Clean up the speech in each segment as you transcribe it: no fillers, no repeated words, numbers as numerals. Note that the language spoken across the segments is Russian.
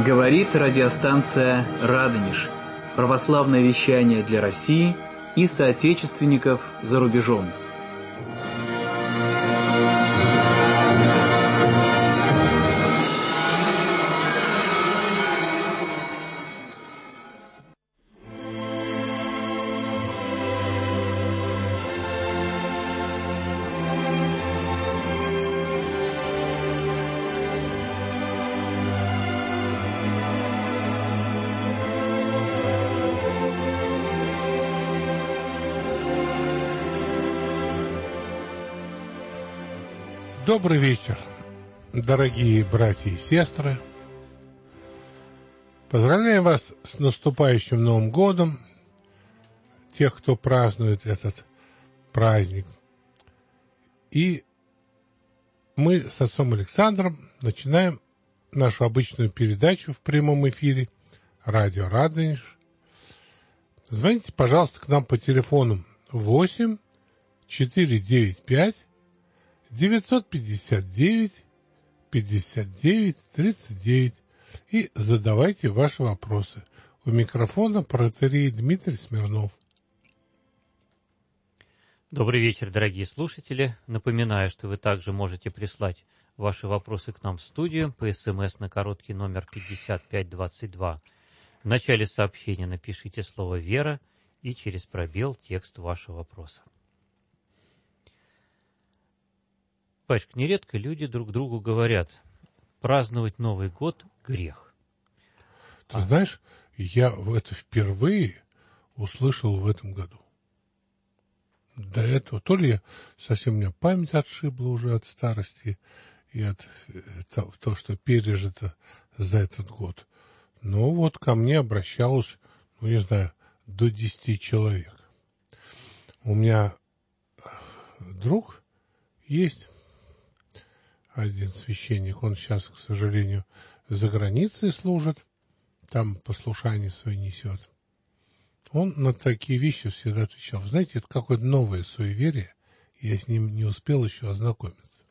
Говорит радиостанция «Радонеж». Православное вещание для России и соотечественников за рубежом. Добрый вечер, дорогие братья и сестры. Поздравляю вас с наступающим Новым годом, тех, кто празднует этот праздник. И мы с отцом Александром начинаем нашу обычную передачу в прямом эфире «Радио Радонеж». Звоните, пожалуйста, к нам по телефону 8 495 959 59 39 и задавайте ваши вопросы. У микрофона протоиерей Дмитрий Смирнов. Добрый вечер, дорогие слушатели. Напоминаю, что вы также можете прислать ваши вопросы к нам в студию по СМС на короткий номер 5522. В начале сообщения напишите слово «Вера» и через пробел текст вашего вопроса. Пачка, нередко люди друг другу говорят, праздновать Новый год – грех. Ты знаешь, я это впервые услышал в этом году. До этого, то ли я совсем, у меня память отшибла уже от старости и от того, что пережито за этот год. Но вот ко мне обращалось, не знаю, до 10 человек. У меня друг есть, один священник, он сейчас, к сожалению, за границей служит, там послушание свое несет. Он на такие вещи всегда отвечал. Знаете, это какое-то новое суеверие, я с ним не успел еще ознакомиться.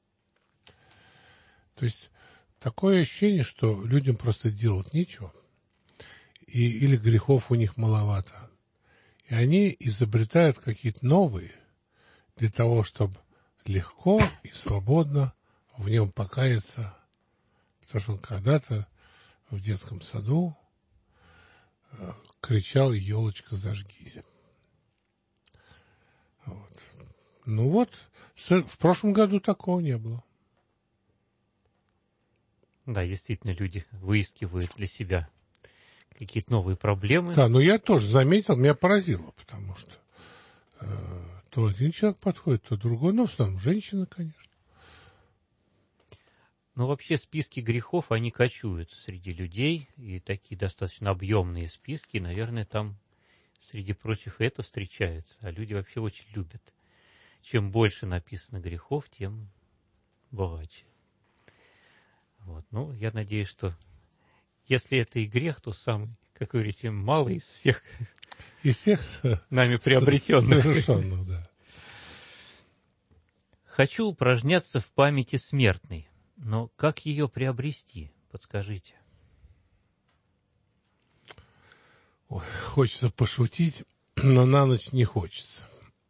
То есть такое ощущение, что людям просто делать нечего, или грехов у них маловато. И они изобретают какие-то новые для того, чтобы легко и свободно в нем покаяться, потому что он когда-то в детском саду кричал: «Елочка, зажгись». Вот. Ну вот, в прошлом году такого не было. Да, действительно, люди выискивают для себя какие-то новые проблемы. Да, но я тоже заметил, меня поразило, потому что то один человек подходит, то другой, но в основном женщина, конечно. Но вообще списки грехов, они кочуют среди людей, и такие достаточно объемные списки, наверное, там среди прочих это встречаются, а люди вообще очень любят. Чем больше написано грехов, тем богаче. Вот. Ну, я надеюсь, что если это и грех, то самый, как вы говорите, малый из всех нами приобретенных. Совершенно, да. Хочу упражняться в памяти смертной. Но как ее приобрести? Подскажите. Ой, хочется пошутить, но на ночь не хочется.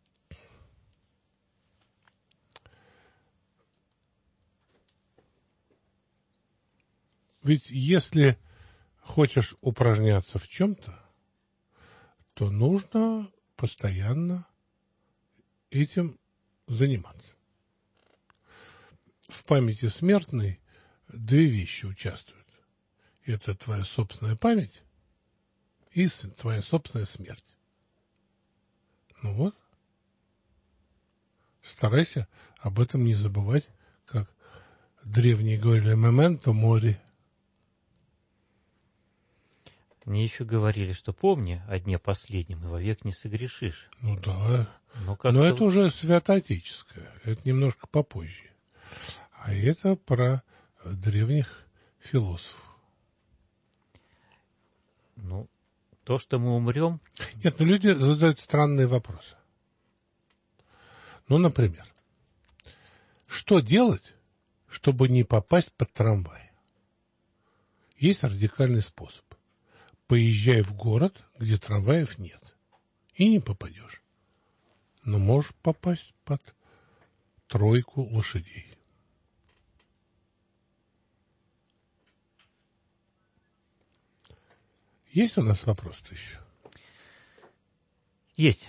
Ведь если хочешь упражняться в чем-то, то нужно постоянно этим заниматься. В памяти смертной две вещи участвуют. Это твоя собственная память и твоя собственная смерть. Ну вот. Старайся об этом не забывать, как древние говорили: «Мементо мори». Мне еще говорили, что помни о дне последнем, и вовек не согрешишь. Ну да. Но это уже святоотеческое. Это немножко попозже. А это про древних философов. Ну, то, что мы умрем... Нет, люди задают странные вопросы. Ну, например, что делать, чтобы не попасть под трамвай? Есть радикальный способ. Поезжай в город, где трамваев нет. И не попадешь. Но можешь попасть под тройку лошадей. Есть у нас вопрос-то еще? Есть.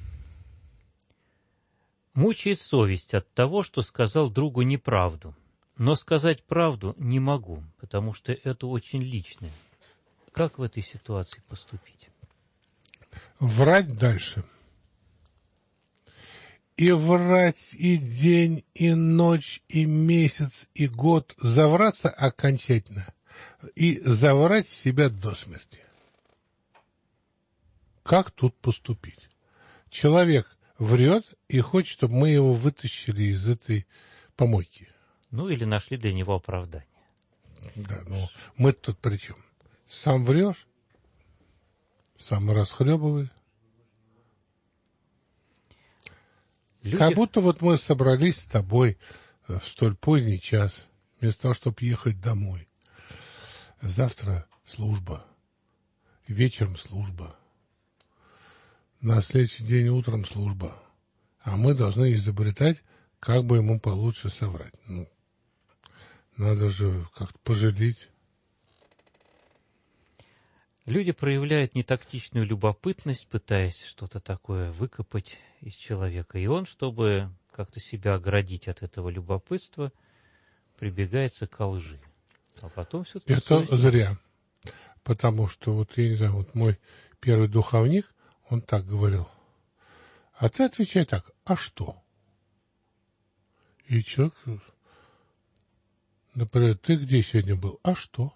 Мучает совесть от того, что сказал другу неправду. Но сказать правду не могу, потому что это очень личное. Как в этой ситуации поступить? Врать дальше. И врать и день, и ночь, и месяц, и год. Завраться окончательно. И заврать себя до смерти. Как тут поступить? Человек врет и хочет, чтобы мы его вытащили из этой помойки. Ну, или нашли для него оправдание. Да, ну мы тут при чем? Сам врешь, сам расхлебывай. Люди... Как будто вот мы собрались с тобой в столь поздний час, вместо того, чтобы ехать домой. Завтра служба, вечером служба, на следующий день утром служба. А мы должны изобретать, как бы ему получше соврать. Ну, надо же как-то пожалеть. Люди проявляют нетактичную любопытность, пытаясь что-то такое выкопать из человека. И он, чтобы как-то себя оградить от этого любопытства, прибегается к лжи. А потом все-таки... Это зря. Потому что, вот я не знаю, вот мой первый духовник, он так говорил. А ты отвечай так, а что? И человек, например, ты где сегодня был? А что?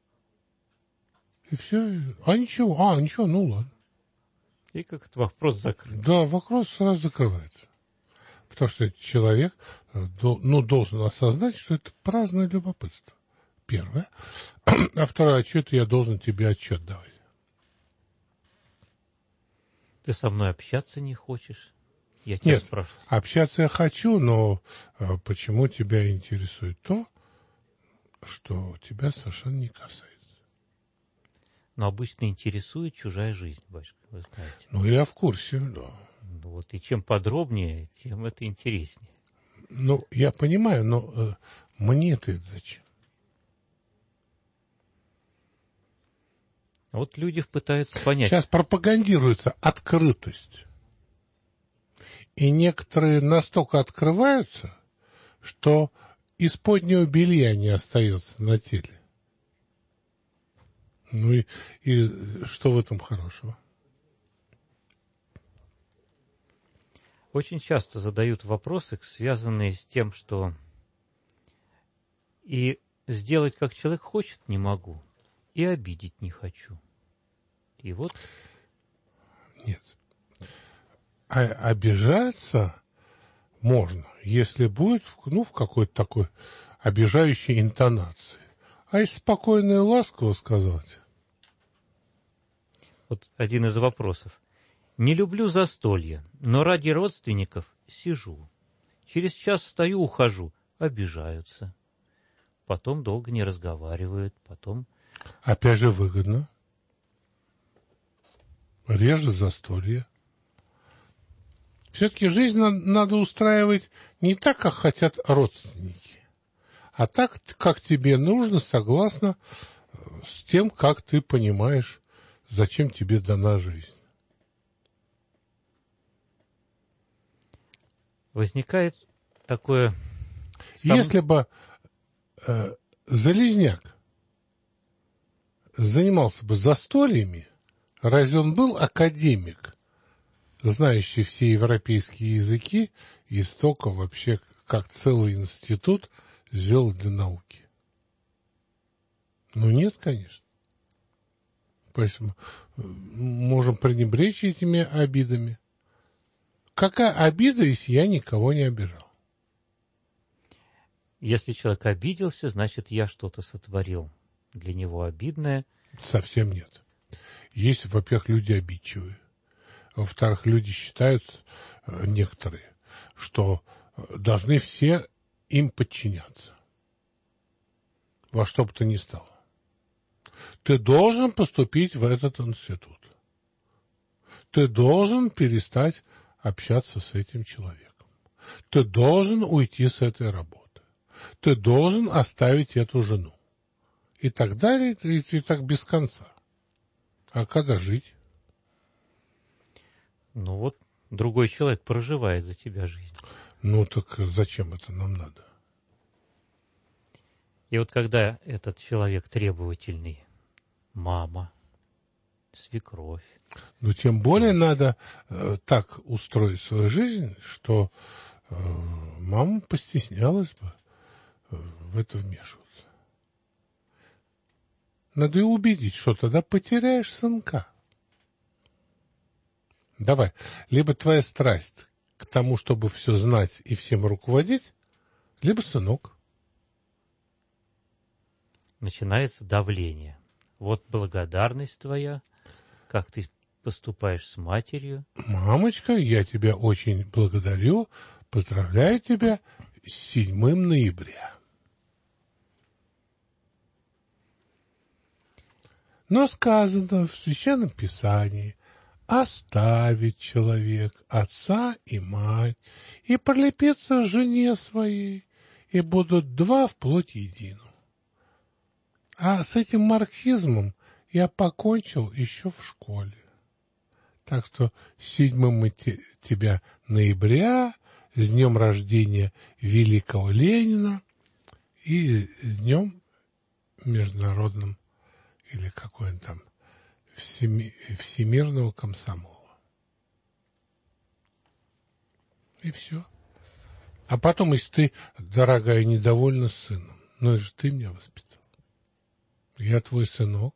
И все. А ничего, ну ладно. И как этот вопрос закрыт. Да, вопрос сразу закрывается. Потому что человек должен осознать, что это праздное любопытство. Первое. А второе, а что это я должен тебе отчет давать? Ты со мной общаться не хочешь? Я тебя Нет, спрашиваю. общаться я хочу, но почему тебя интересует то, что тебя совершенно не касается? Но обычно интересует чужая жизнь, батюшка, вы знаете. Ну, я в курсе, да. Вот, и чем подробнее, тем это интереснее. Ну, я понимаю, но мне-то это зачем? Вот люди пытаются понять. Сейчас пропагандируется открытость. И некоторые настолько открываются, что из поднего белья не остается на теле. Ну и что в этом хорошего? Очень часто задают вопросы, связанные с тем, что и сделать, как человек хочет, не могу, и обидеть не хочу. И вот... Нет. А обижаться можно, если будет, в какой-то такой обижающей интонации. А если спокойно и ласково сказать? Вот один из вопросов. Не люблю застолья, но ради родственников сижу. Через час встаю, ухожу. Обижаются. Потом долго не разговаривают. Потом... Опять же выгодно. Реже застолье. Все-таки жизнь надо устраивать не так, как хотят родственники, а так, как тебе нужно, согласно с тем, как ты понимаешь, зачем тебе дана жизнь. Возникает такое... Если бы Залезняк занимался бы застольями, разве он был академик, знающий все европейские языки и столько вообще, как целый институт сделал для науки? Ну, нет, конечно. Поэтому можем пренебречь этими обидами. Какая обида, если я никого не обижал? Если человек обиделся, значит, я что-то сотворил для него обидное. Совсем нет. Есть, во-первых, люди обидчивые. Во-вторых, люди считают, некоторые, что должны все им подчиняться. Во что бы то ни стало. Ты должен поступить в этот институт. Ты должен перестать общаться с этим человеком. Ты должен уйти с этой работы. Ты должен оставить эту жену. И так далее, и так без конца. А когда жить? Ну вот, другой человек проживает за тебя жизнь. Ну так зачем это нам надо? И вот когда этот человек требовательный, мама, свекровь. Ну, тем более надо так устроить свою жизнь, что мама постеснялась бы в это вмешиваться. Надо и убедить, что тогда потеряешь сынка. Давай, либо твоя страсть к тому, чтобы все знать и всем руководить, либо сынок. Начинается давление. Вот благодарность твоя, как ты поступаешь с матерью. Мамочка, я тебя очень благодарю, поздравляю тебя с 7 ноября. Но сказано в Священном Писании: оставить человек отца и мать, и прилепиться жене своей, и будут два вплоть едину. А с этим марксизмом я покончил еще в школе. Так что с 7 тебя ноября, с днем рождения великого Ленина и с днем международным, или какой он там, всемирного комсомола. И все. А потом, если ты, дорогая, недовольна сыном, ну это же ты меня воспитал. Я твой сынок.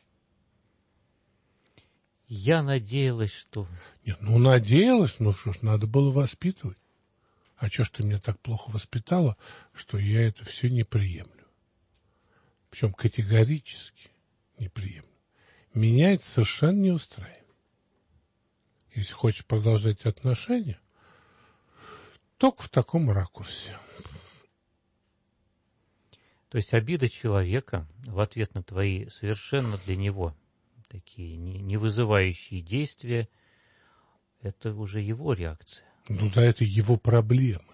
Я надеялась, что... Нет, ну надеялась, ну что ж, надо было воспитывать. А что ж ты меня так плохо воспитала, что я это все не приемлю? Причем категорически не приемлю. Меня это совершенно не устраивает. Если хочешь продолжать отношения, только в таком ракурсе. То есть обида человека в ответ на твои совершенно для него такие не вызывающие действия, это уже его реакция. Ну да, это его проблемы.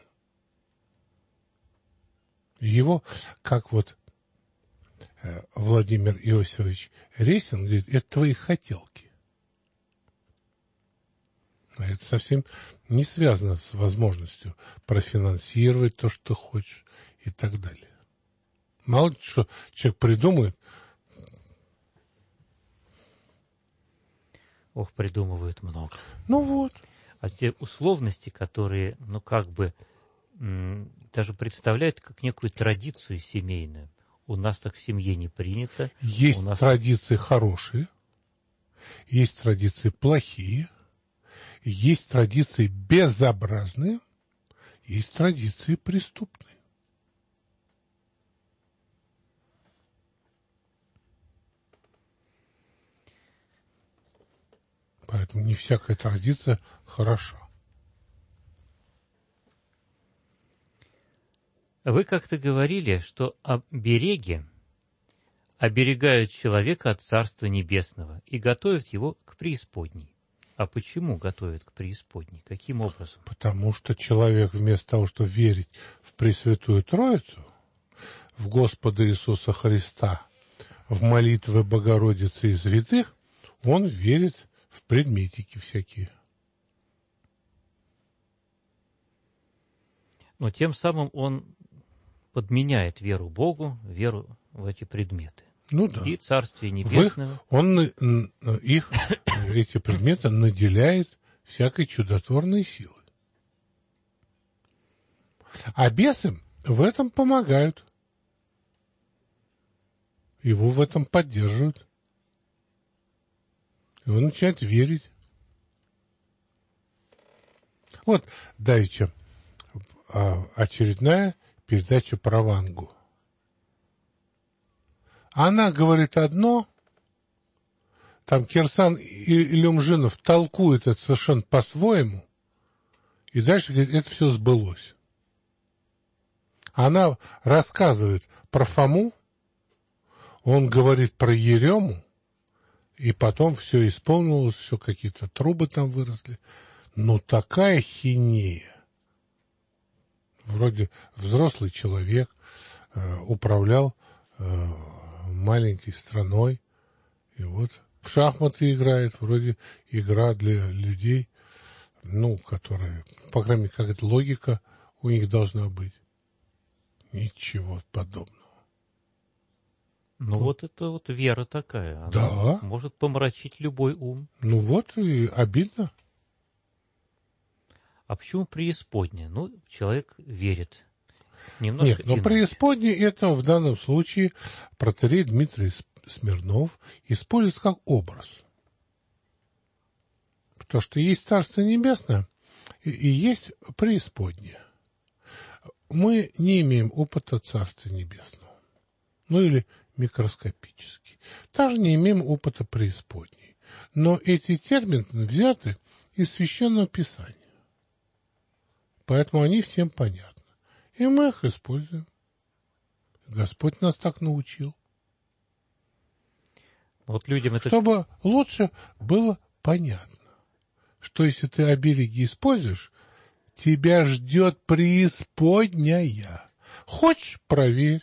Его, как вот Владимир Иосифович Ресин говорит, это твои хотелки. А это совсем не связано с возможностью профинансировать то, что ты хочешь, и так далее. Мало ли, что человек придумает. Ох, придумывают много. Ну вот. А те условности, которые, ну как бы, даже представляют как некую традицию семейную. У нас так в семье не принято. Есть у нас традиции хорошие, есть традиции плохие, есть традиции безобразные, есть традиции преступные. Поэтому не всякая традиция хороша. Вы как-то говорили, что обереги оберегают человека от Царства Небесного и готовят его к преисподней. А почему готовят к преисподней? Каким образом? Потому что человек вместо того, чтобы верить в Пресвятую Троицу, в Господа Иисуса Христа, в молитвы Богородицы и святых, он верит в предметики всякие. Но тем самым он подменяет веру Богу, веру в эти предметы. Ну да. И Царствие Небесное. Он их, эти предметы, наделяет всякой чудотворной силой. А бесы в этом помогают. Его в этом поддерживают. И он начинает верить. Вот давеча очередная передача про Вангу. Она говорит одно, там Кирсан Илюмжинов толкует это совершенно по-своему, и дальше говорит, это все сбылось. Она рассказывает про Фому, Он говорит про Ерему, и потом все исполнилось, все какие-то трубы там выросли. Но такая хинея. Вроде взрослый человек управлял маленькой страной, и вот в шахматы играет, вроде игра для людей, ну, которые, по крайней мере, какая-то логика у них должна быть. Ничего подобного. Ну, вот это вот вера такая. Она Да. может помрачить любой ум. Ну вот и обидно. А почему преисподняя? Ну, человек верит. Немножко Нет, но иначе. преисподнее это в данном случае протоиерей Дмитрий Смирнов использует как образ. Потому что есть Царство Небесное и есть преисподнее. Мы не имеем опыта Царства Небесного. Ну или микроскопически. Также не имеем опыта преисподней. Но эти термины взяты из Священного Писания. Поэтому они всем понятны. И мы их используем. Господь нас так научил. Вот людям это... Чтобы лучше было понятно, что если ты обереги используешь, тебя ждет преисподняя. Хочешь, проверь.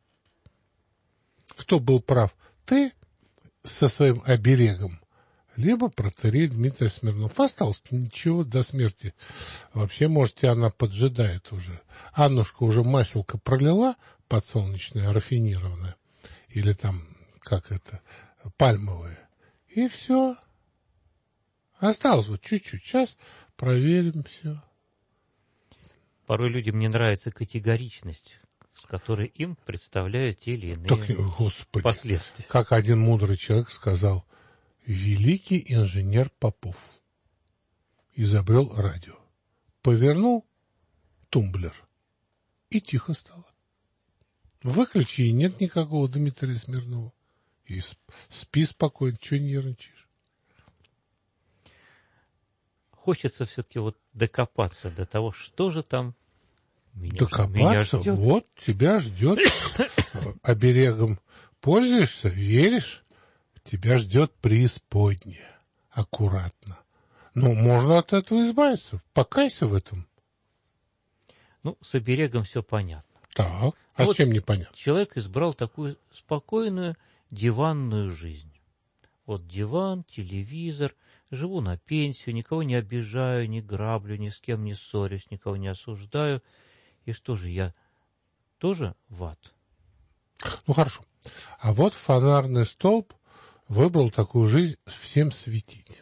Кто был прав? Ты со своим оберегом, либо протоиерей Дмитрий Смирнов. Осталось ничего до смерти. Вообще, может, тебя она поджидает уже. Аннушка уже маселка пролила, подсолнечная, рафинированная, или там, как это, пальмовая. И все. Осталось вот чуть-чуть. Сейчас проверим все. Порой людям не нравится категоричность, с которой им представляют те или иные Так, Господи, последствия. как один мудрый человек сказал, великий инженер Попов изобрел радио. Повернул тумблер, и тихо стало. Выключи, и нет никакого Дмитрия Смирнова. И спи спокойно, чего нервничаешь? Хочется все-таки вот докопаться до того, что же там меня Докопаться, ждет. вот тебя ждет. Оберегом пользуешься, веришь, тебя ждет преисподняя. Аккуратно. Ну, можно от этого избавиться. Покайся в этом. Ну, с оберегом все понятно. Так, а Вот с чем непонятно? человек избрал такую спокойную диванную жизнь. Вот диван, телевизор, живу на пенсию, никого не обижаю, не граблю, ни с кем не ссорюсь, никого не осуждаю. И что же, я тоже в ад? Ну, хорошо. А вот фонарный столб выбрал такую жизнь всем светить.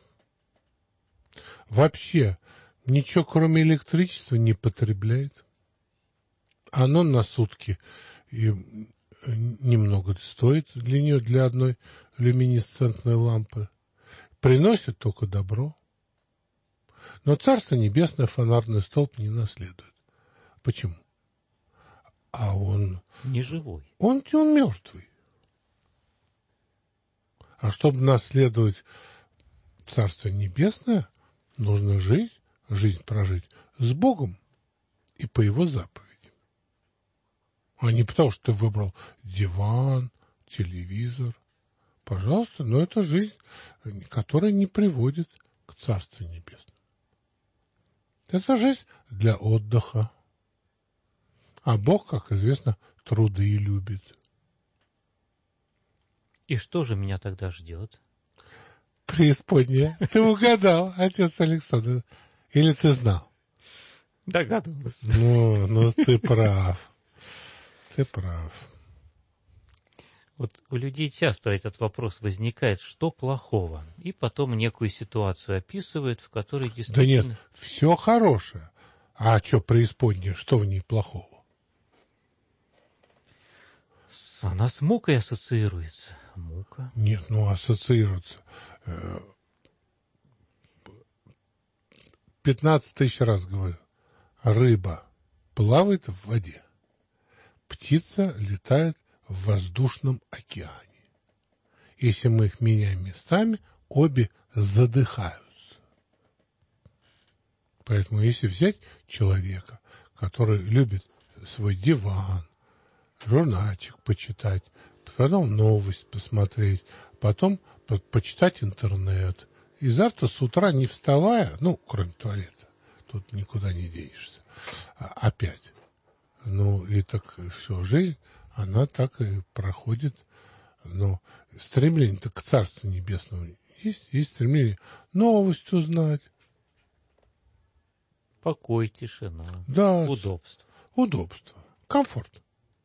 Вообще ничего, кроме электричества, не потребляет. Оно на сутки и немного стоит для нее, для одной люминесцентной лампы. Приносит только добро. Но Царство Небесное фонарный столб не наследует. Почему? А он... Не живой. Он мертвый. А чтобы наследовать Царство Небесное, нужно жизнь прожить с Богом и по Его заповедям. А не потому, что ты выбрал диван, телевизор. Пожалуйста, но это жизнь, которая не приводит к Царству Небесному. Это жизнь для отдыха. А Бог, как известно, труды любит. И что же меня тогда ждет? Преисподняя. Ты угадал, отец Александр. Или ты знал? Догадывался. Ну, ты прав. Ты прав. Вот у людей часто этот вопрос возникает, что плохого? И потом некую ситуацию описывают, в которой действительно... Да нет, все хорошее. А что преисподняя, что в ней плохого? Она с мукой ассоциируется. Мука. Нет, ассоциируется. 15 тысяч раз говорю. Рыба плавает в воде. Птица летает в воздушном океане. Если мы их меняем местами, обе задыхаются. Поэтому если взять человека, который любит свой диван, журнальчик почитать, потом новость посмотреть, потом почитать интернет. И завтра с утра, не вставая, ну, кроме туалета, тут никуда не денешься, опять. Ну, и так все, жизнь, она так и проходит. Но стремление-то к Царству Небесному есть стремление новость узнать. Покой, тишина, Да, удобство. Удобство, комфорт.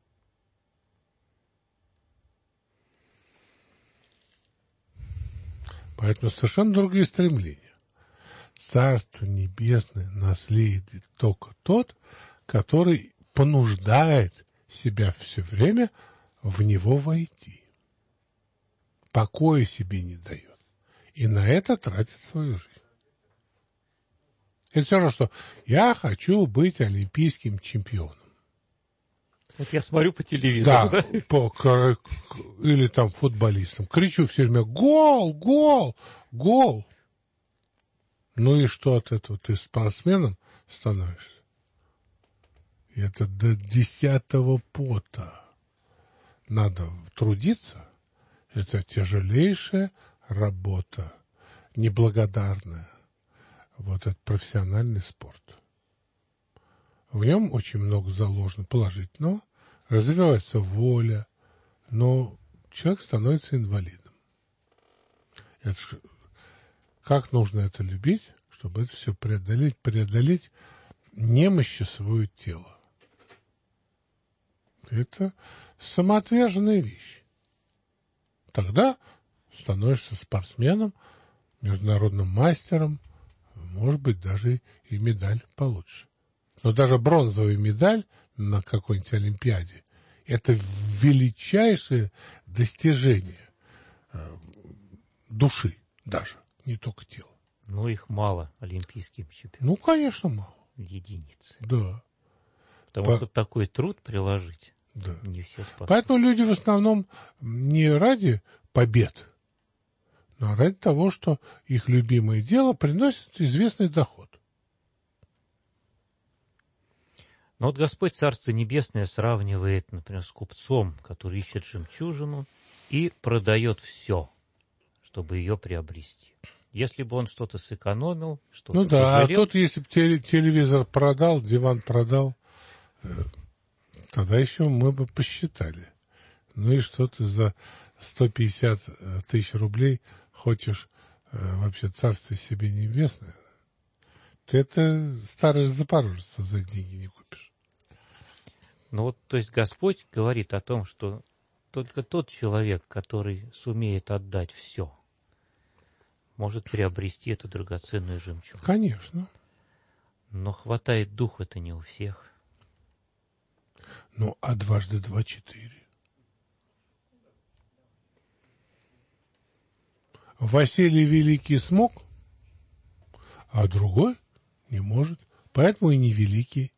Поэтому совершенно другие стремления. Царство Небесное наследует только тот, который понуждает себя все время в него войти. Покоя себе не дает. И на это тратит свою жизнь. Это все равно, что я хочу быть олимпийским чемпионом. Вот я смотрю по телевизору. Да, или там футболистом. Кричу все время: гол, гол, гол. Ну и что от этого? Ты спортсменом становишься? И это до 10-го пота надо трудиться. Это тяжелейшая работа, неблагодарная. Вот этот профессиональный спорт. В нем очень много заложено положительного, развивается воля, но человек становится инвалидом. Как нужно это любить, чтобы это все преодолеть немощи своего тела. Это самоотверженная вещь. Тогда становишься спортсменом, международным мастером, может быть, даже и медаль получше. Но даже бронзовая медаль на какой-нибудь Олимпиаде – это величайшее достижение души даже, не только тела. Ну, их мало, олимпийским чемпионам. Ну, конечно, мало. Единицы. Да. Потому что такой труд приложить да. не все способны. Поэтому люди в основном не ради побед, но ради того, что их любимое дело приносит известный доход. Но вот Господь Царство Небесное сравнивает, например, с купцом, который ищет жемчужину и продает все, чтобы ее приобрести. Если бы он что-то сэкономил, что-то пожалел, пожалел, а тут, если бы телевизор продал, диван продал, тогда еще мы бы посчитали. Ну и что ты за 150 тысяч рублей хочешь вообще Царство себе небесное? Ты это старый запорожец за деньги не купишь. Ну вот, то есть Господь говорит о том, что только тот человек, который сумеет отдать все, может приобрести эту драгоценную жемчужину. Конечно. Но хватает духа-то не у всех. Ну, а 2 × 2 = 4. Василий Великий смог, а другой не может. Поэтому и не великий.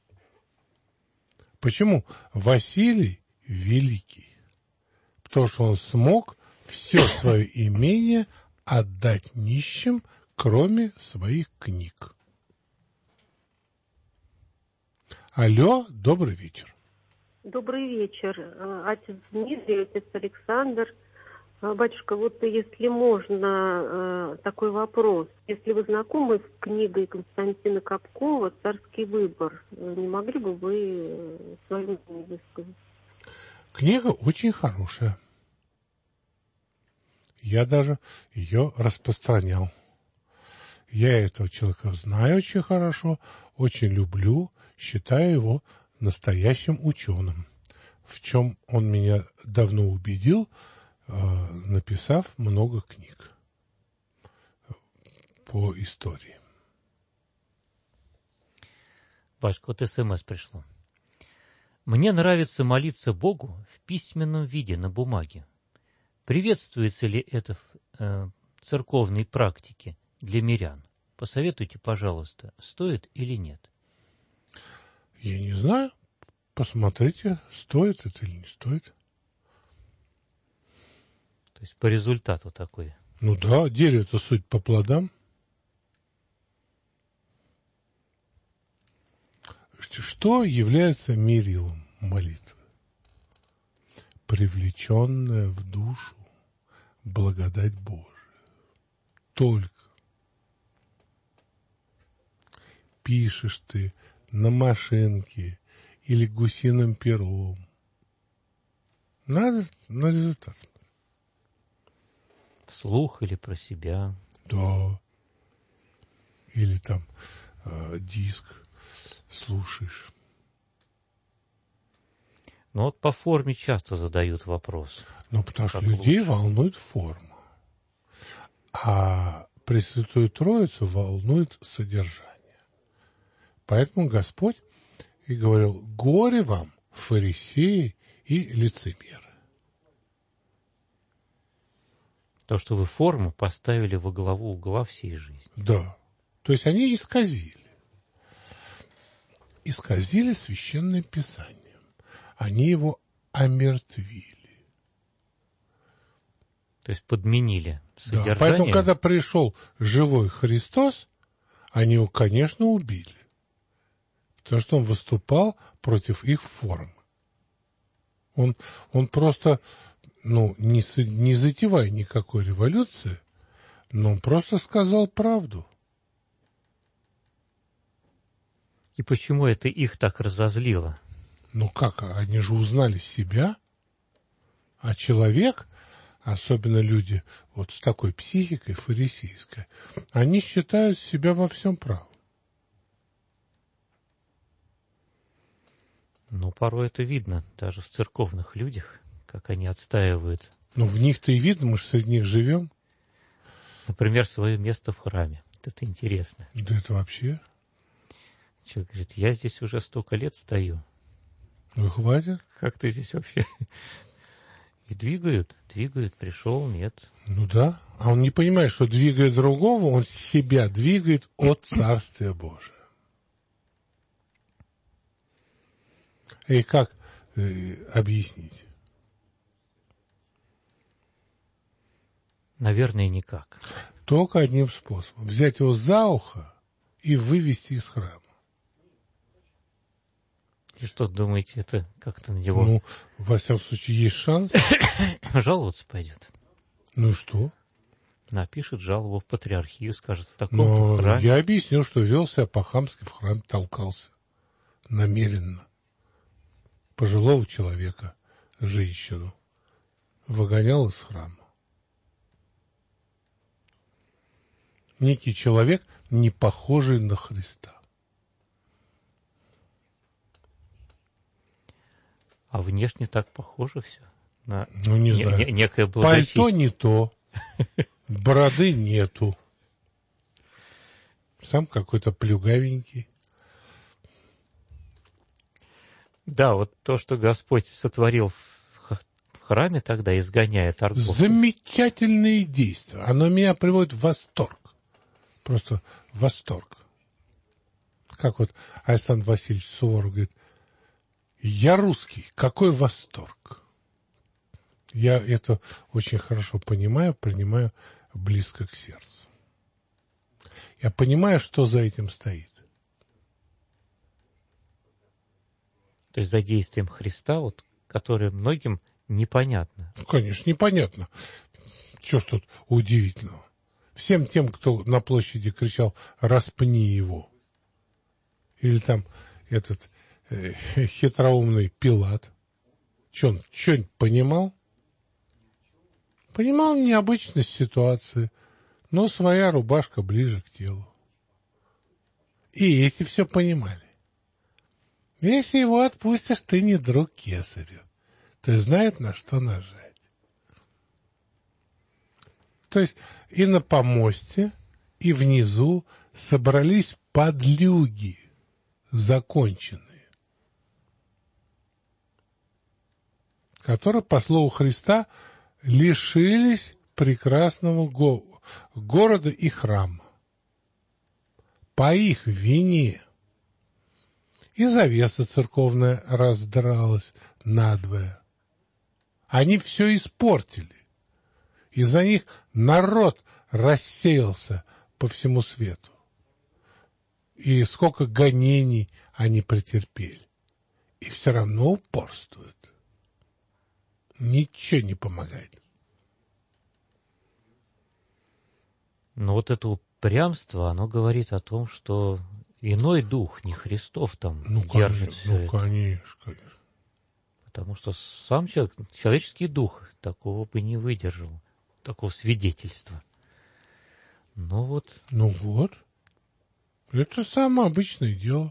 Почему Василий великий? Потому что он смог все свое имение отдать нищим, кроме своих книг. Алло, добрый вечер. Добрый вечер. Отец Дмитрий, отец Александр. Батюшка, вот если можно, такой вопрос. Если вы знакомы с книгой Константина Капкова «Царский выбор», не могли бы вы свое мнение высказать? Книга очень хорошая. Я даже ее распространял. Я этого человека знаю очень хорошо, очень люблю, считаю его настоящим ученым, в чем он меня давно убедил, написав много книг по истории. Пашка, вот СМС пришло. Мне нравится молиться Богу в письменном виде на бумаге. Приветствуется ли это в церковной практике для мирян? Посоветуйте, пожалуйста, стоит или нет? Я не знаю. Посмотрите, стоит это или не стоит. То есть по результату такой. Ну да, дерево-то суть по плодам. Что является мерилом молитвы? привлеченная в душу благодать Божия. Только. Пишешь ты на машинке или гусиным пером. Надо на результат смотреть. Вслух или про себя. Да. Или там диск слушаешь. Но вот по форме часто задают вопрос. Ну, потому что Как людей лучше? волнует форма. А Пресвятую Троицу волнует содержание. Поэтому Господь и говорил: горе вам, фарисеи и лицемеры. То, что вы форму поставили во главу угла всей жизни. Да. То есть они исказили. Исказили Священное Писание. Они его омертвили. То есть подменили содержание. Да. Поэтому, когда пришел живой Христос, они его, конечно, убили. Потому что он выступал против их формы. Он просто, не затевая никакой революции, но он просто сказал правду. И почему это их так разозлило? Ну как, они же узнали себя, а человек, особенно люди вот с такой психикой фарисейской, они считают себя во всем правы. Ну, порой это видно даже в церковных людях, как они отстаивают, Ну, в них-то и видно, мы же среди них живем. например, свое место в храме. Вот это интересно. Да это вообще, Человек говорит: я здесь уже столько лет стою. ну хватит. Как ты здесь вообще? И двигают, пришел, нет. Ну да, а он не понимает, что двигая другого, он себя двигает от Царствия Божия. И как объяснить? Наверное, никак. Только одним способом. Взять его за ухо и вывести из храма. И что, думаете, это как-то на него Ну, во всяком случае, есть шанс. жаловаться пойдет? Ну и что? Напишет жалобу в патриархию, скажет: в таком-то Но храме. я объяснил, что вел себя по-хамски, в храме толкался. Намеренно. Пожилого человека, женщину, выгонял из храма. Некий человек, не похожий на Христа. А внешне так похоже все. На Ну, не знаю. некое Пальто благочестие. не то, бороды нету. Сам какой-то плюгавенький. Да, вот то, что Господь сотворил в храме тогда, изгоняя торговцев. Замечательные действия. Оно меня приводит в восторг. Просто в восторг. Как вот Александр Васильевич Суворов говорит: я русский, какой восторг. Я это очень хорошо понимаю, принимаю близко к сердцу. Я понимаю, что за этим стоит. То есть за действием Христа, вот, которое многим непонятно. Ну, конечно, непонятно. Что ж тут удивительного? Всем тем, кто на площади кричал: распни его. Или там этот хитроумный Пилат. Что он что-нибудь понимал? Понимал необычность ситуации, но своя рубашка ближе к телу. И эти все понимали. Если его отпустишь, ты не друг кесарю. Ты знаешь, на что нажать. То есть и на помосте, и внизу собрались подлюги законченные, которые, по слову Христа, лишились прекрасного города и храма. По их вине. И завеса церковная раздралась надвое. Они все испортили. Из-за них народ рассеялся по всему свету. И сколько гонений они претерпели. И все равно упорствуют. Ничего не помогает. Но вот это упрямство, оно говорит о том, что иной дух, не Христов, там держит все это. Конечно. Потому что сам человек, человеческий дух такого бы не выдержал, такого свидетельства. Ну вот. Это самое обычное дело.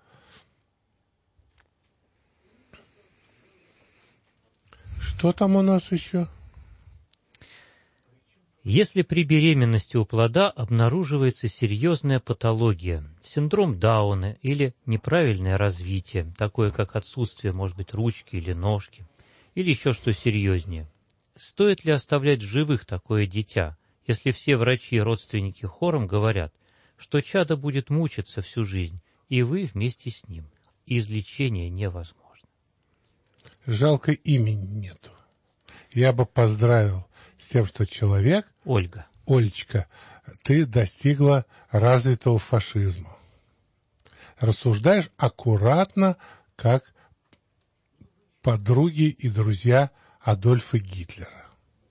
Что там у нас еще? Если при беременности у плода обнаруживается серьезная патология, синдром Дауна или неправильное развитие, такое как отсутствие, может быть, ручки или ножки, или еще что серьезнее, стоит ли оставлять в живых такое дитя, если все врачи и родственники хором говорят, что чадо будет мучиться всю жизнь, и вы вместе с ним, и излечение невозможно? Жалко, имени нету. Я бы поздравил с тем, что человек... Олечка, ты достигла развитого фашизма. Рассуждаешь аккуратно, как подруги и друзья Адольфа Гитлера.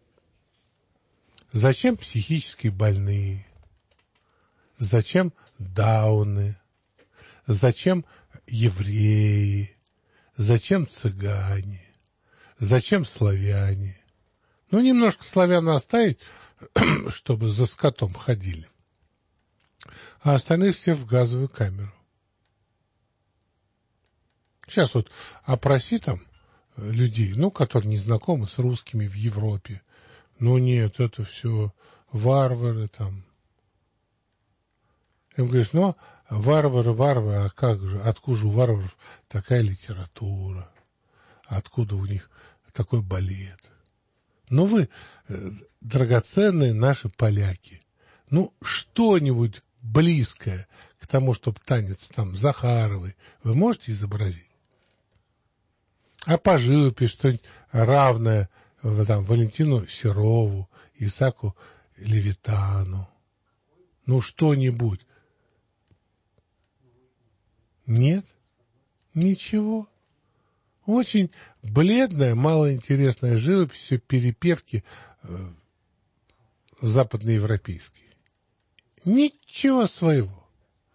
Зачем психически больные? Зачем дауны? Зачем евреи? Зачем цыгане? Зачем славяне? Немножко славян оставить, чтобы за скотом ходили. А остальных все в газовую камеру. Сейчас вот опроси там людей, которые не знакомы с русскими в Европе. Нет, это все варвары там. Им говоришь, варвары, а как же, откуда же у варваров такая литература? Откуда у них такой балет? Вы, драгоценные наши поляки, что-нибудь близкое к тому, чтобы танец там Захаровой, вы можете изобразить? А по живописи что-нибудь равное Валентину Серову, Исааку Левитану? Что-нибудь. Нет? Ничего. Очень бледная, малоинтересная живопись, все перепевки западноевропейские. Ничего своего.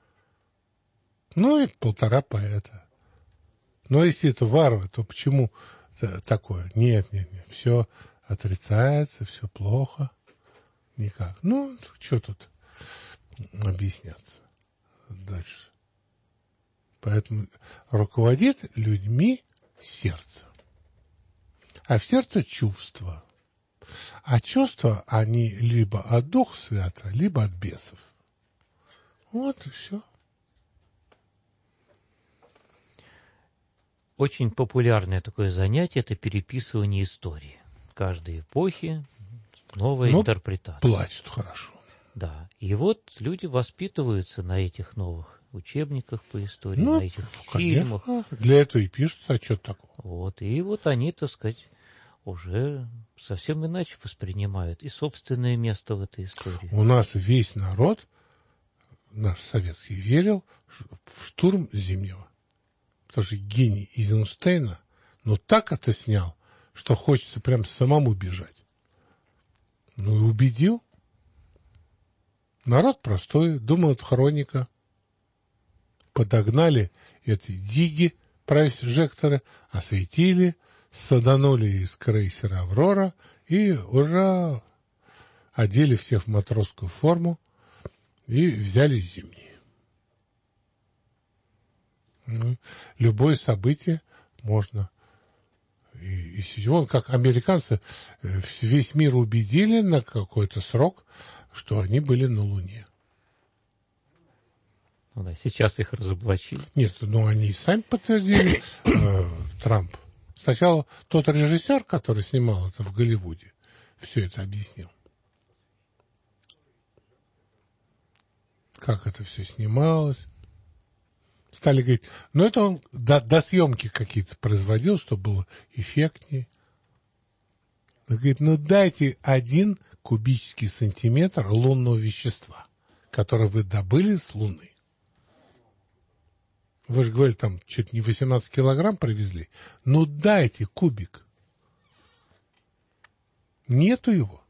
И 1,5 поэта. Но если это варвар, то почему такое? Нет, все отрицается, все плохо. Никак. Что тут объясняться дальше? Поэтому руководит людьми сердце. А в сердце чувства. А чувства, они либо от Духа Святого, либо от бесов. Вот и все. Очень популярное такое занятие – это переписывание истории. Каждой эпохи новая интерпретация. Плачут хорошо. Да. И вот люди воспитываются на этих новых учебниках по истории, на этих фильмах. Для этого и пишутся, а что такого? И они, так сказать, уже совсем иначе воспринимают и собственное место в этой истории. У нас весь народ, наш советский, верил в штурм Зимнего. Потому что гений Эйзенштейна, так это снял, что хочется прям самому бежать. И убедил. Народ простой, думал, это хроника. Подогнали эти диги, прожекторы, осветили, саданули из крейсера «Аврора» и, ура, одели всех в матросскую форму и взяли Зимние. Любое событие можно. И сегодня, как американцы, весь мир убедили на какой-то срок, что они были на Луне. Сейчас их разоблачили. Нет, они сами подтвердили, Трамп. Сначала тот режиссер, который снимал это в Голливуде, все это объяснил. Как это все снималось. Стали говорить, это он до съемки какие-то производил, чтобы было эффектнее. Он говорит, дайте 1 кубический сантиметр лунного вещества, которое вы добыли с Луны. Вы же говорили, там чуть не 18 килограмм привезли. Дайте кубик. Нету его.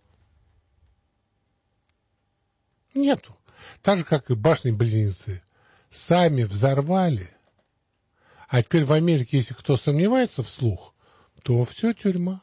Нету. Так же, как и башни-близнецы. Сами взорвали. А теперь в Америке, если кто сомневается вслух, то все, тюрьма.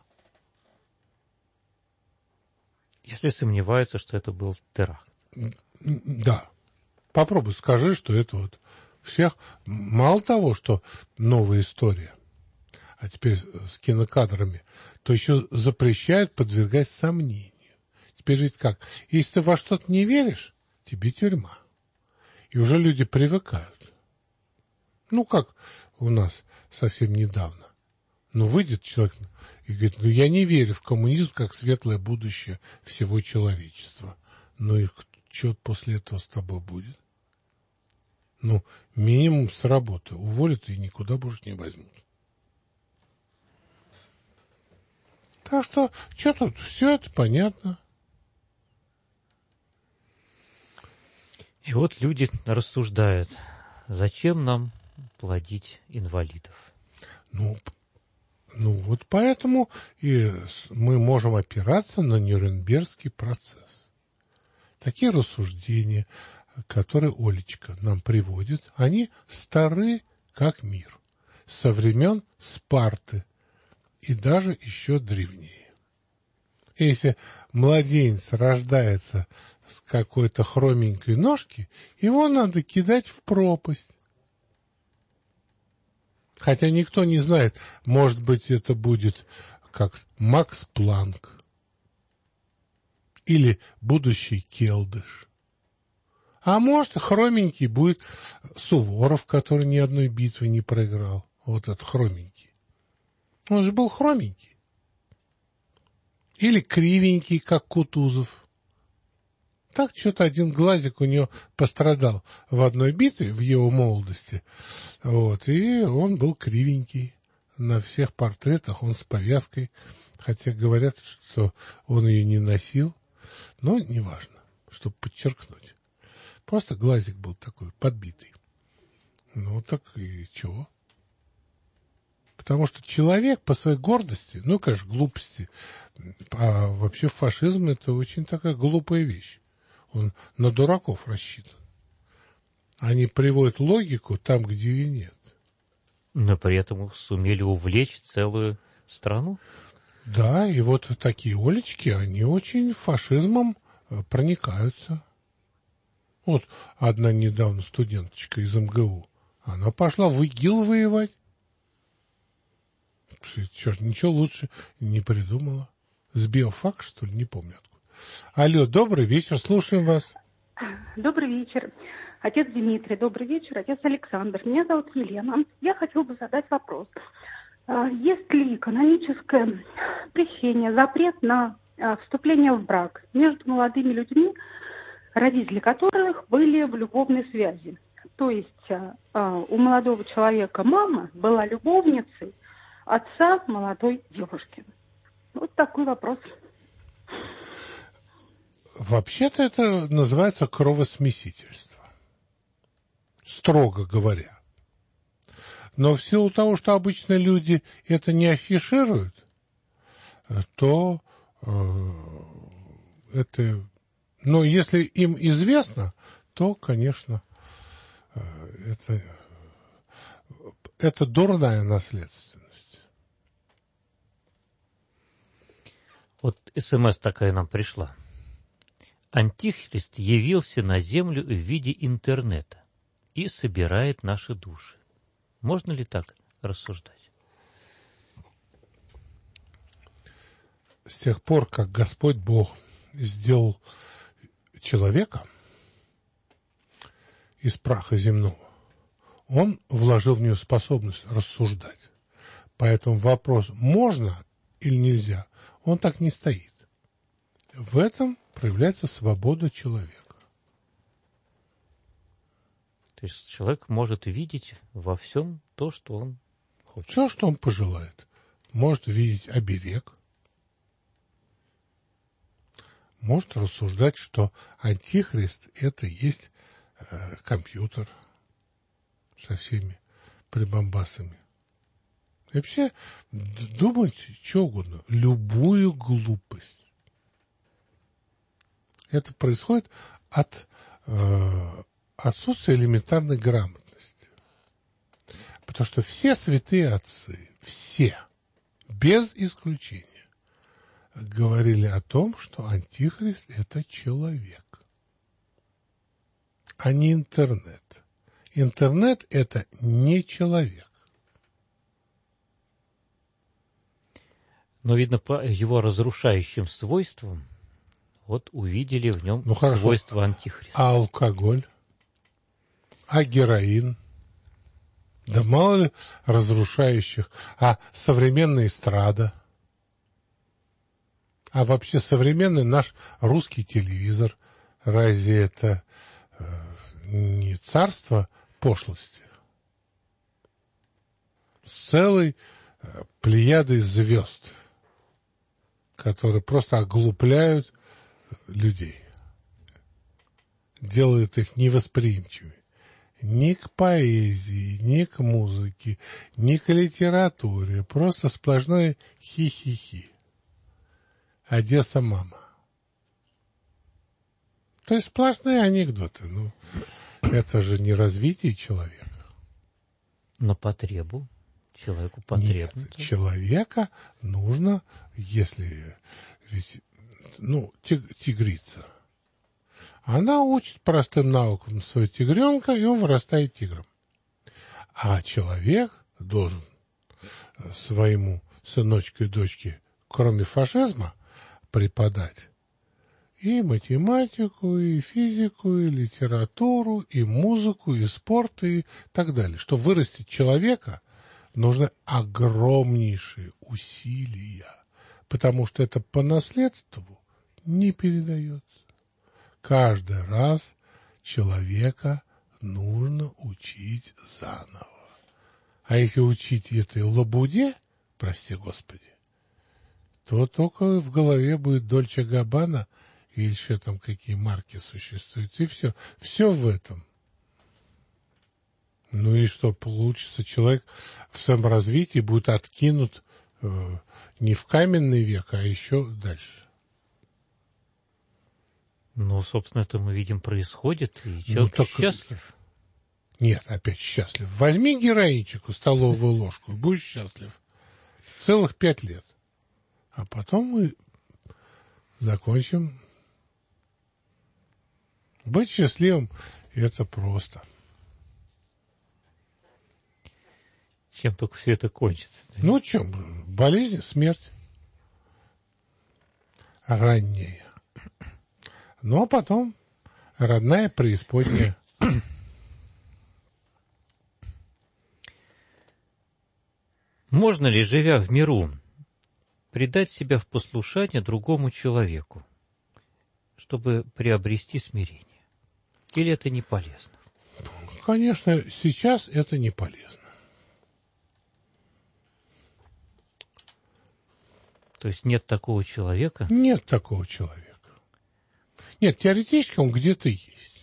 Если сомневаются, что это был теракт. Да. Попробуй скажи, что это вот всех... Мало того, что новая история, а теперь с кинокадрами, то еще запрещают подвергать сомнению. Теперь ведь как? Если ты во что-то не веришь, тебе тюрьма. И уже люди привыкают. Ну, как у нас совсем недавно. Ну, выйдет человек и говорит, ну, я не верю в коммунизм как светлое будущее всего человечества. Ну, и что после этого с тобой будет? Ну, минимум с работы. Уволят и никуда больше не возьмут. Так что тут, все это понятно. И вот люди рассуждают, зачем нам плодить инвалидов? Ну, вот поэтому и мы можем опираться на Нюрнбергский процесс. Такие рассуждения, которые Олечка нам приводит, они стары, как мир, со времен Спарты и даже еще древнее. Если младенец рождается с какой-то хроменькой ножки, его надо кидать в пропасть. Хотя никто не знает, может быть, это будет как Макс Планк или будущий Келдыш. А может, хроменький будет Суворов, который ни одной битвы не проиграл. Вот этот хроменький. Он же был хроменький. Или кривенький, как Кутузов. Так что-то один глазик у него пострадал в одной битве в его молодости. Вот, и он был кривенький. На всех портретах он с повязкой. Хотя говорят, что он ее не носил. Но неважно, чтобы подчеркнуть. Просто глазик был такой подбитый. Ну, так и чего? Потому что человек по своей гордости, ну, конечно, глупости, а вообще фашизм – это очень такая глупая вещь. Он на дураков рассчитан. Они приводят логику там, где ее нет. Но при этом сумели увлечь целую страну. Да, и вот такие Олечки, они очень фашизмом проникаются. Вот одна недавно студенточка из МГУ, она пошла в ИГИЛ воевать. Черт, ничего лучше не придумала. С биофак, что ли, не помню откуда. Алло, добрый вечер, слушаем вас. Добрый вечер. Отец Дмитрий, добрый вечер. Отец Александр. Меня зовут Елена. Я хотела бы задать вопрос. Есть ли каноническое запрещение, запрет на вступление в брак между молодыми людьми, родители которых были в любовной связи? То есть у молодого человека мама была любовницей отца молодой девушки. Вот такой вопрос. Вообще-то это называется кровосмесительство, строго говоря. Но в силу того, что обычно люди это не афишируют, то это... Но если им известно, то, конечно, это дурная наследственность. Вот СМС такая нам пришла. Антихрист явился на землю в виде интернета и собирает наши души. Можно ли так рассуждать? С тех пор, как Господь Бог сделал человека из праха земного, Он вложил в него способность рассуждать. Поэтому вопрос, можно или нельзя, он так не стоит. В этом проявляется свобода человека. То есть человек может видеть во всем то, что он хочет. Все, что он пожелает. Может видеть оберег. Может рассуждать, что антихрист – это есть компьютер со всеми прибамбасами. И вообще думать что угодно, любую глупость. Это происходит от отсутствия элементарной грамотности. Потому что все святые отцы, все, без исключения, говорили о том, что антихрист – это человек, а не интернет. Интернет – это не человек. Но, видно, по его разрушающим свойствам, вот увидели в нем свойства антихриста. А алкоголь? А героин? Да мало ли разрушающих. А современная эстрада? А вообще современный наш русский телевизор? Разве это не царство пошлости? С целой плеядой звезд, которые просто оглупляют людей, делают их невосприимчивыми ни к поэзии, ни к музыке, ни к литературе, просто сплошное хи-хи-хи. Одесса мама. То есть сплошные анекдоты. Ну, это же не развитие человека. На потребу. Человеку потребно. Нет, человека нужно, если ведь, тигрица, она учит простым наукам своего тигренка, и он вырастает тигром. А человек должен своему сыночку и дочке, кроме фашизма, преподать и математику, и физику, и литературу, и музыку, и спорт, и так далее. Чтобы вырастить человека, нужны огромнейшие усилия, потому что это по наследству не передается. Каждый раз человека нужно учить заново. А если учить этой лабуде, прости Господи, то только в голове будет Дольче Габбана и еще там какие марки существуют, и все. Все в этом. Ну и что получится? Человек в своем развитии будет откинут не в каменный век, а еще дальше. Ну, собственно, это мы видим происходит, и человек счастлив. Нет, опять счастлив. Возьми героинчику, столовую ложку, и будешь счастлив. Целых 5 лет. А потом мы закончим. Быть счастливым – это просто. Чем только все это кончится. Да? Ну, чем? Болезнь, смерть. Ранняя. Ну, а потом родная преисподняя. Можно ли, живя в миру, предать себя в послушание другому человеку, чтобы приобрести смирение? Или это не полезно? Конечно, сейчас это не полезно. То есть нет такого человека? Нет такого человека. Нет, теоретически он где-то есть.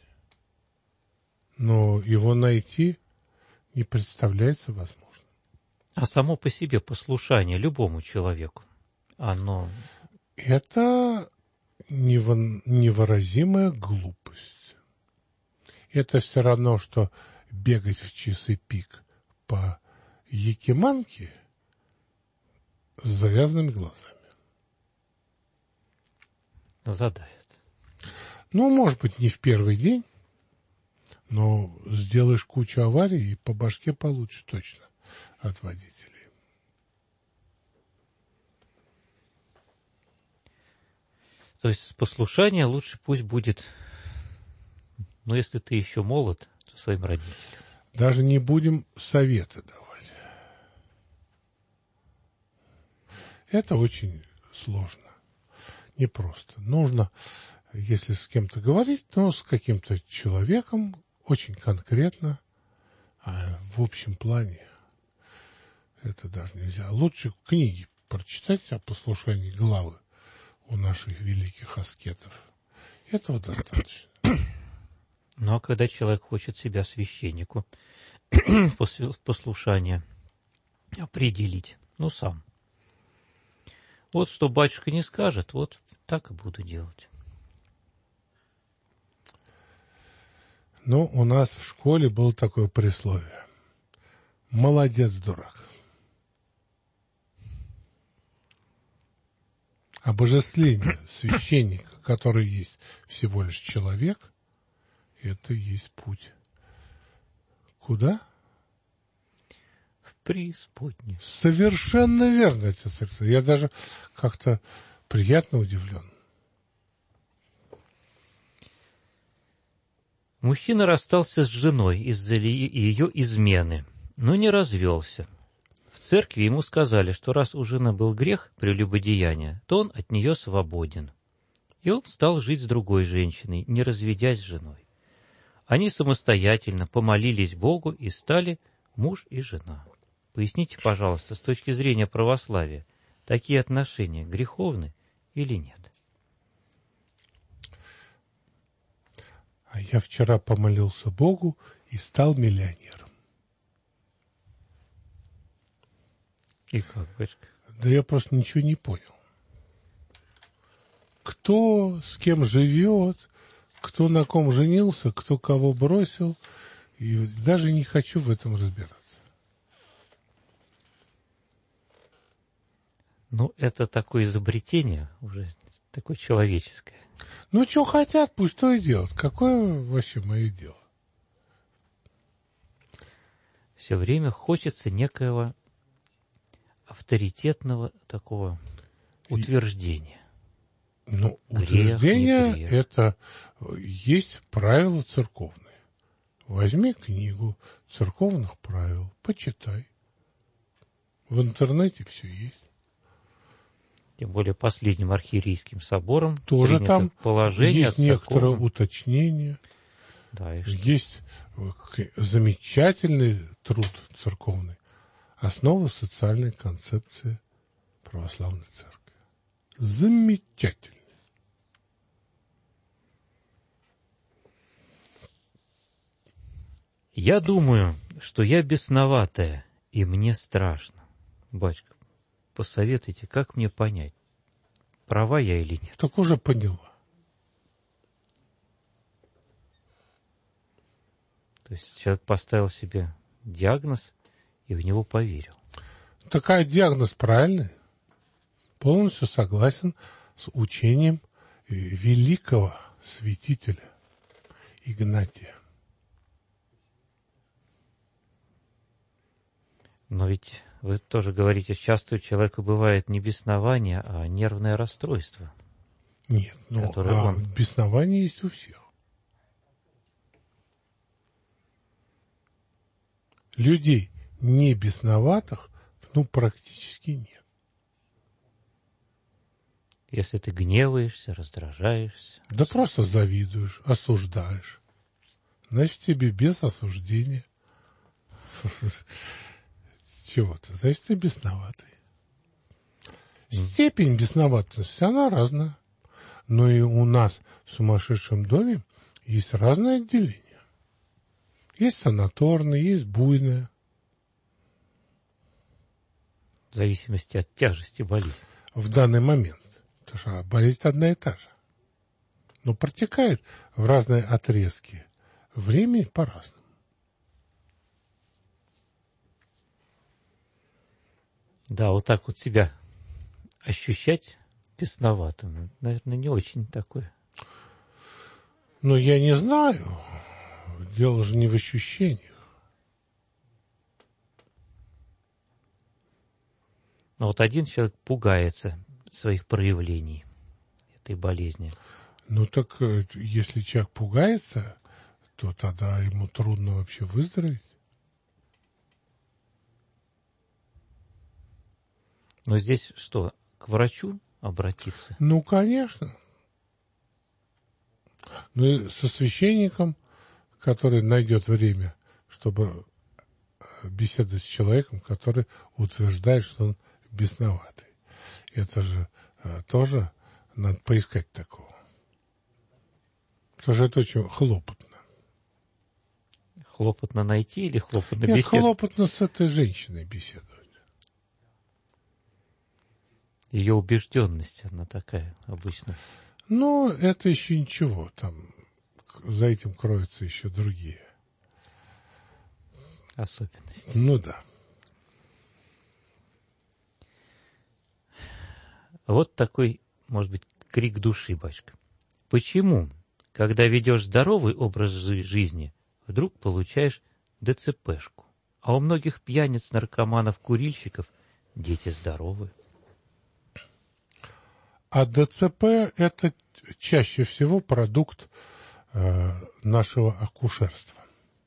Но его найти не представляется возможным. А само по себе послушание любому человеку, оно... Это невыразимая глупость. Это все равно, что бегать в часы пик по Якиманке с завязанными глазами. Задает. Ну, может быть, не в первый день, но сделаешь кучу аварий и по башке получишь точно от водителей. То есть послушание лучше пусть будет, но если ты еще молод, то своим родителям. Даже не будем советы давать. Это очень сложно. Непросто. Нужно, если с кем-то говорить, то с каким-то человеком очень конкретно, а в общем плане это даже нельзя. Лучше книги прочитать о послушании главы у наших великих аскетов. Этого достаточно. Ну, а когда человек хочет себя священнику в послушание определить, ну, сам. Вот что батюшка не скажет, вот так и буду делать. Ну, у нас в школе было такое присловие. Молодец, дурак. Обожествление священника, который есть всего лишь человек, это и есть путь. Куда? В преисподнюю. Совершенно верно, отец Александр. Я даже как-то приятно удивлен. Мужчина расстался с женой из-за ее измены, но не развелся. В церкви ему сказали, что раз у жены был грех прелюбодеяния, то он от нее свободен. И он стал жить с другой женщиной, не разведясь с женой. Они самостоятельно помолились Богу и стали муж и жена. Поясните, пожалуйста, с точки зрения православия, такие отношения греховны или нет? А я вчера помолился Богу и стал миллионером. И как, батюшка? Да я просто ничего не понял. Кто с кем живет, кто на ком женился, кто кого бросил. И даже не хочу в этом разбираться. Ну, это такое изобретение уже, такое человеческое. Ну, что хотят, пусть то и делают. Какое вообще мое дело? Все время хочется некоего авторитетного такого утверждения. Ну, Грех, утверждение не грех. это есть правила церковные. Возьми книгу церковных правил, почитай. В интернете все есть. Тем более последним архиерейским собором Тоже принято там положение есть некоторое уточнение. Да, и что? Есть замечательный труд церковный. Основа социальной концепции православной церкви. Замечательный. Я думаю, что я бесноватая, и мне страшно. Батюшка, посоветуйте, как мне понять, права я или нет? Так уже поняла. То есть человек поставил себе диагноз и в него поверил. Такая диагноз правильный. Полностью согласен с учением великого святителя Игнатия. Но ведь вы тоже говорите, часто у человека бывает не беснование, а нервное расстройство. Нет, ну, беснование есть у всех. Людей не бесноватых, ну, практически нет. Если ты гневаешься, раздражаешься. Да просто завидуешь, осуждаешь. Значит, тебе без осуждения. Чего-то. Значит, ты бесноватый. Степень бесноватости, она разная. Но и у нас в сумасшедшем доме есть разные отделения. Есть санаторное, есть буйное. В зависимости от тяжести болезни. В данный момент. Потому что болезнь одна и та же. Но протекает в разные отрезки времени по-разному. Да, вот так вот себя ощущать бесноватым, наверное, не очень такое. Но я не знаю. Дело же не в ощущениях. Но вот один человек пугается своих проявлений этой болезни. Ну так, если человек пугается, то тогда ему трудно вообще выздороветь. Но здесь что, к врачу обратиться? Ну, конечно. Ну и со священником, который найдет время, чтобы беседовать с человеком, который утверждает, что он бесноватый. Это же тоже надо поискать такого. Потому что это очень хлопотно. Хлопотно найти или хлопотно Нет, беседовать? хлопотно с этой женщиной беседовать. Ее убежденность, она такая обычно. Ну, это еще ничего. Там за этим кроются еще другие особенности. Ну да. Вот такой, может быть, крик души, батюшка. Почему, когда ведешь здоровый образ жизни, вдруг получаешь ДЦПшку, а у многих пьяниц, наркоманов, курильщиков дети здоровы? А ДЦП – это чаще всего продукт нашего акушерства.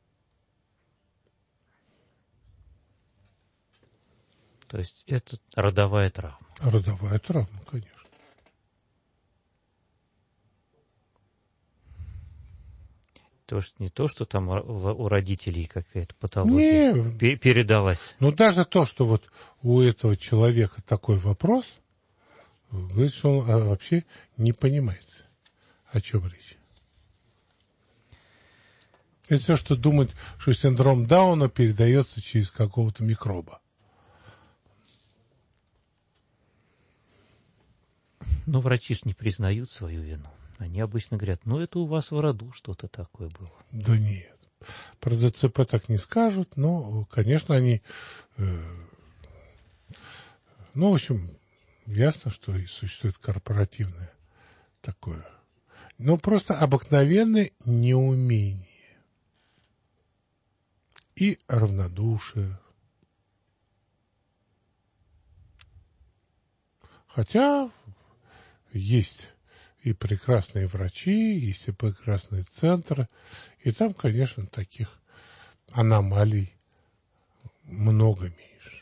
То есть это родовая травма. Родовая травма, конечно. Не то, что там у родителей какая-то патология передалась. Ну, даже то, что вот у этого человека такой вопрос, говорит, что он вообще не понимает, о чем речь. Это все, что думает, что синдром Дауна передается через какого-то микроба. Но врачи ж не признают свою вину. Они обычно говорят, это у вас в роду что-то такое было. Да нет. Про ДЦП так не скажут, но, конечно, они... в общем, ясно, что и существует корпоративное такое. Просто обыкновенное неумение. И равнодушие. Хотя есть и прекрасные врачи, есть и прекрасные центры, и там, конечно, таких аномалий много меньше.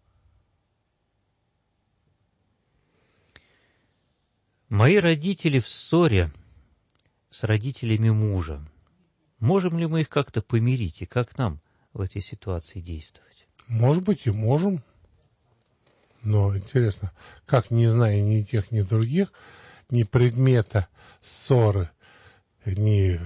Мои родители в ссоре с родителями мужа. Можем ли мы их как-то помирить, и как нам в этой ситуации действовать? Может быть, и можем. Но интересно, как, не зная ни тех, ни других, ни предмета ссоры, ни...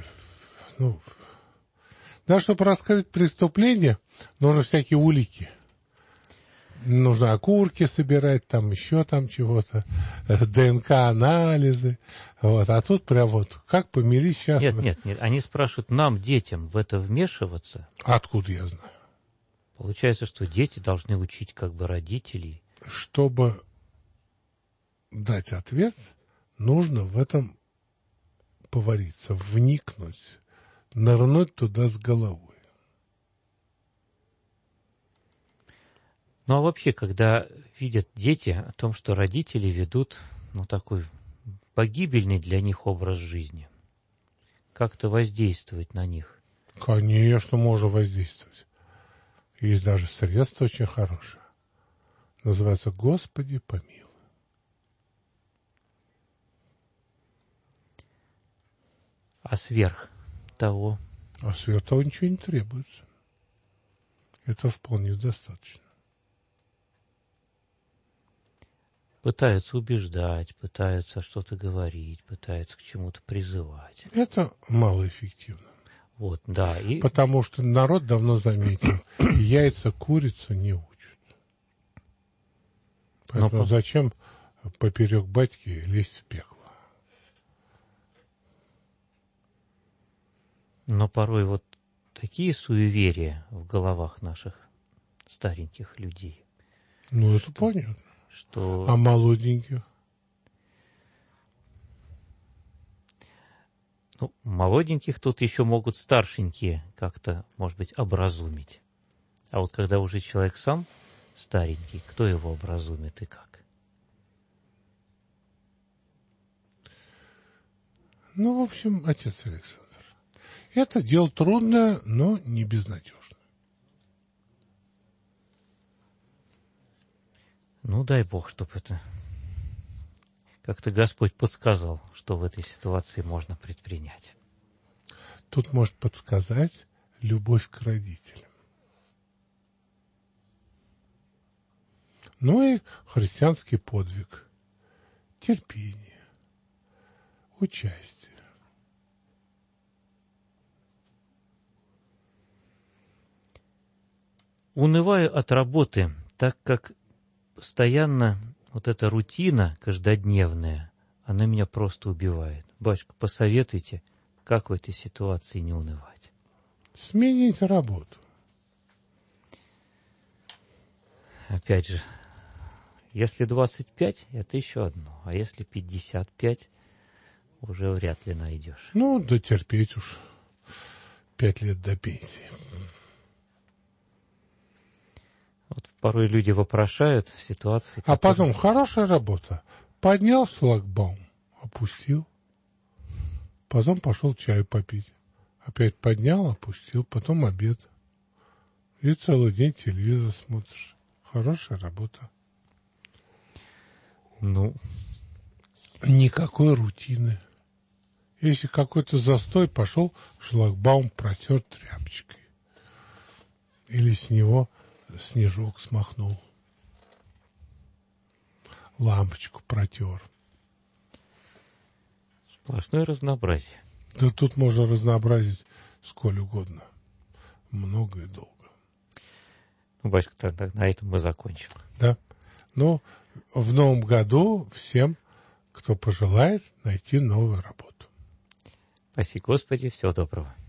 даже чтобы раскрыть преступление, нужно всякие улики. Нужно окурки собирать, там еще там чего-то, ДНК-анализы. А тут прям как помирить сейчас? Нет, они спрашивают, нам, детям, в это вмешиваться? Откуда я знаю? Получается, что дети должны учить родителей. Чтобы дать ответ, нужно в этом повариться, вникнуть, нырнуть туда с головой. А вообще, когда видят дети о том, что родители ведут, такой погибельный для них образ жизни, как-то воздействовать на них? Конечно, можно воздействовать. Есть даже средства очень хорошие. Называется «Господи, помилуй». А сверх того? А сверх того ничего не требуется. Это вполне достаточно. Пытаются убеждать, пытаются что-то говорить, пытаются к чему-то призывать. Это малоэффективно. Да. Потому что народ давно заметил, яйца курицу не учат. Поэтому зачем поперек батьки лезть в пекло? Но порой такие суеверия в головах наших стареньких людей. Это понятно. Что... А молоденьких? Молоденьких тут еще могут старшенькие как-то, может быть, образумить. А когда уже человек сам старенький, кто его образумит и как? В общем, отец Александр, это дело трудное, но не безнадежное. Дай Бог, чтобы это как-то Господь подсказал, что в этой ситуации можно предпринять. Тут может подсказать любовь к родителям. И христианский подвиг, терпение, участие. Унываю от работы, так как постоянно эта рутина каждодневная, она меня просто убивает. Батюшка, посоветуйте, Как в этой ситуации не унывать? Сменить работу. Опять же, если 25, это еще одно. А если 55, уже вряд ли найдешь. Ну, дотерпеть уж 5 лет до пенсии. Вот порой люди вопрошают в ситуации... А потом хорошая работа. Поднял шлагбаум, опустил. Потом пошел чаю попить. Опять поднял, опустил. Потом обед. И целый день телевизор смотришь. Хорошая работа. Ну, никакой рутины. Если какой-то застой, пошел шлагбаум протер тряпочкой. Или с него снежок смахнул. Лампочку протер. сплошное разнообразие. Да тут можно разнообразить сколь угодно. Много и долго. Ну, батюшка, тогда на этом мы закончим. Да. Ну, в новом году всем, кто пожелает, найти новую работу. Спаси Господи, всего доброго.